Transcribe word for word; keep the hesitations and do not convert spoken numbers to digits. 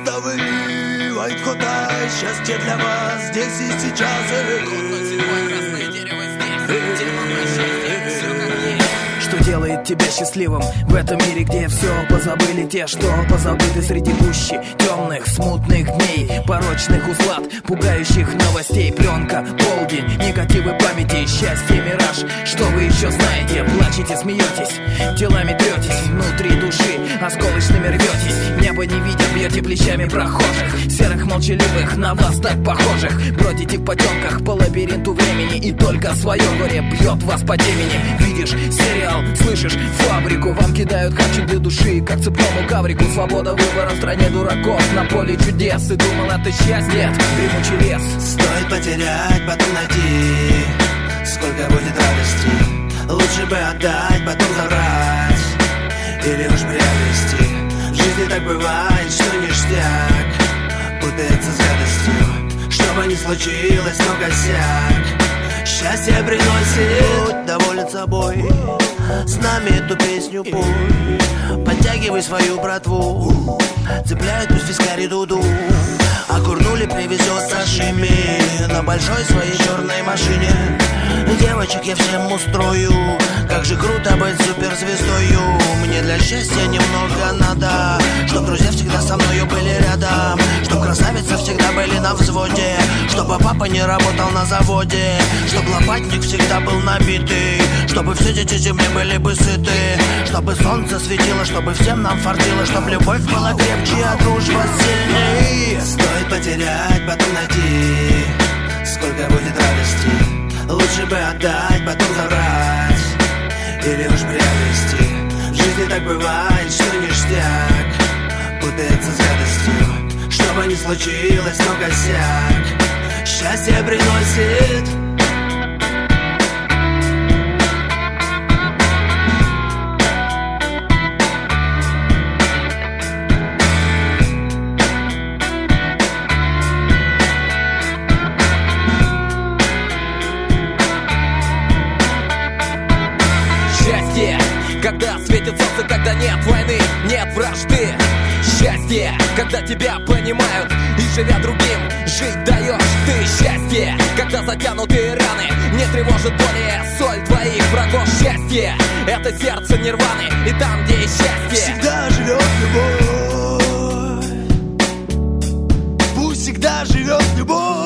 выливает хотай. Счастье для вас здесь и сейчас. Что делает тебя счастливым в этом мире, где все позабыли те, что позабыты среди гущи темных, смутных дней, порочных узлат, пугающих новостей. Пленка, полдень, негативы памяти, счастье, мираж. Что вы еще знаете? Плачете, смеетесь, телами третесь, внутри души осколочными рветесь. Небо не видя, бьете плечами прохожих, серых молчаливых, на вас так похожих. Бродите в потемках по лабиринту времени, и только свое горе бьет вас по темени. Видишь сериал, слышишь фабрику, вам кидают харчик для души, как цепному каврику. Свобода выбора в стране дураков, на поле чудес. И думал, это счастье, дремучий лес. Стоит потерять, потом найти, сколько будет радости. Лучше бы отдать, потом забрать, или уж приобрести. В жизни так бывает, что ништяк путается с гадостью. Что бы ни случилось, но косяк счастье приносит. Будь доволен собой, с нами эту песню пой. Подтягивай свою братву, цепляют пусть вискари дуду. А курнули привезет сашими на большой своей черной машине. Девочек я всем устрою, как же круто быть суперзвездою. Мне для счастья немного надо, чтоб друзья всегда со мною были рядом, чтоб красавицы всегда были на взводе, чтобы папа не работал на заводе, чтоб лопатник всегда был набитый, чтобы все дети земли были бы сыты, чтобы солнце светило, чтобы всем нам фартило, чтоб любовь была крепче, а дружба сильней. Стоит потерять, потом найти, сколько будет радости. Лучше бы отдать, потом забрать, или уж приобрести. В жизни так бывает, что ништяк путается с гадостью. Что бы ни случилось, но косяк счастье приносит. Когда светит солнце, когда нет войны, нет вражды. Счастье, когда тебя понимают и, живя другим, жить даешь ты. Счастье, когда затянутые раны не тревожит более соль твоих врагов. Счастье, это сердце нирваны, и там, где есть счастье, всегда живет любовь. Пусть всегда живет любовь.